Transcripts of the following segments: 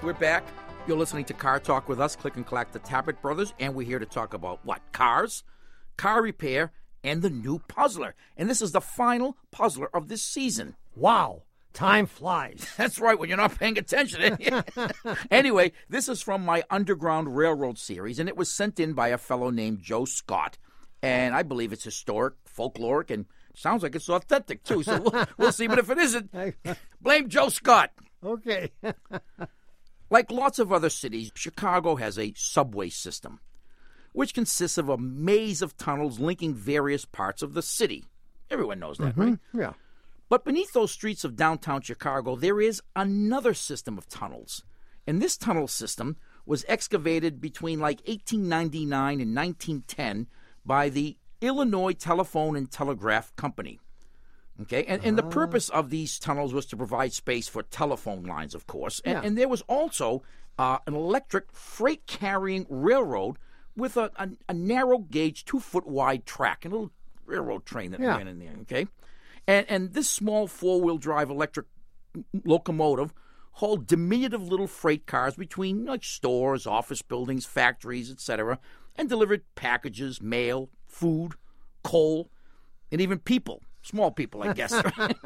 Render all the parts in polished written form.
we're back. You're listening to Car Talk with us, Click and Clack, the Tappet Brothers, and we're here to talk about what? Cars, car repair, and the new Puzzler. And this is the final Puzzler of this season. Wow. Time flies. That's right, when you're not paying attention. Anyway, this is from my Underground Railroad series, and it was sent in by a fellow named Joe Scott. And I believe it's historic, folkloric, and sounds like it's authentic, too. So we'll see. But if it isn't, blame Joe Scott. Okay. Like lots of other cities, Chicago has a subway system, which consists of a maze of tunnels linking various parts of the city. Everyone knows that, right? Yeah. But beneath those streets of downtown Chicago, there is another system of tunnels. And this tunnel system was excavated between like 1899 and 1910 by the Illinois Telephone and Telegraph Company. Okay, and the purpose of these tunnels was to provide space for telephone lines, of course. And there was also an electric freight-carrying railroad with a narrow gauge, 2-foot wide track, a little railroad train that ran in there, okay? And this small 4-wheel drive electric locomotive hauled diminutive little freight cars between like stores, office buildings, factories, etc., and delivered packages, mail, food, coal, and even people. Small people, I guess.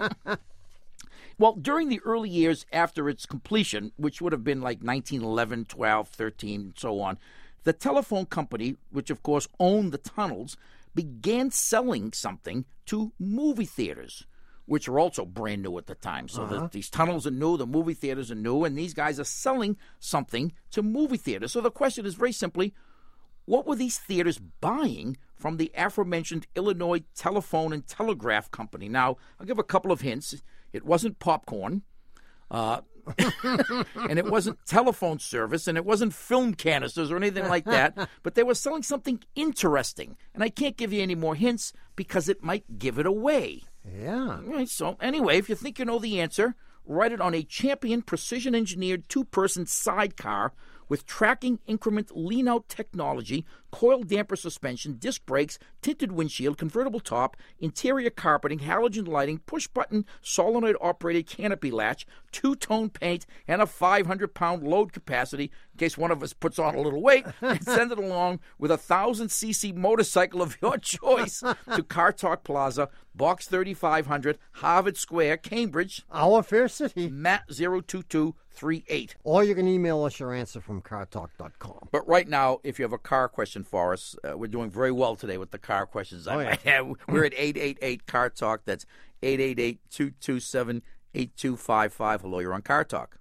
Well, during the early years after its completion, which would have been like 1911, 12, 13, and so on, the telephone company, which of course owned the tunnels, began selling something to movie theaters, which were also brand new at the time. So these tunnels are new, the movie theaters are new, and these guys are selling something to movie theaters. So the question is very simply, what were these theaters buying from the aforementioned Illinois Telephone and Telegraph Company? Now, I'll give a couple of hints. It wasn't popcorn, and it wasn't telephone service, and it wasn't film canisters or anything like that, but they were selling something interesting. And I can't give you any more hints because it might give it away. Yeah. All right, so anyway, if you think you know the answer, write it on a Champion precision-engineered 2-person sidecar with tracking increment lean-out technology, coil damper suspension, disc brakes, tinted windshield, convertible top, interior carpeting, halogen lighting, push-button solenoid-operated canopy latch, 2-tone paint, and a 500-pound load capacity in case one of us puts on a little weight, and send it along with a 1,000cc motorcycle of your choice to Car Talk Plaza, Box 3500, Harvard Square, Cambridge. Our fair city. Matt 02238. Or you can email us your answer from cartalk.com. But right now, if you have a car question for us, we're doing very well today with the car questions. We're at 888 Car Talk. That's 888-227-8255. Hello, you're on Car Talk.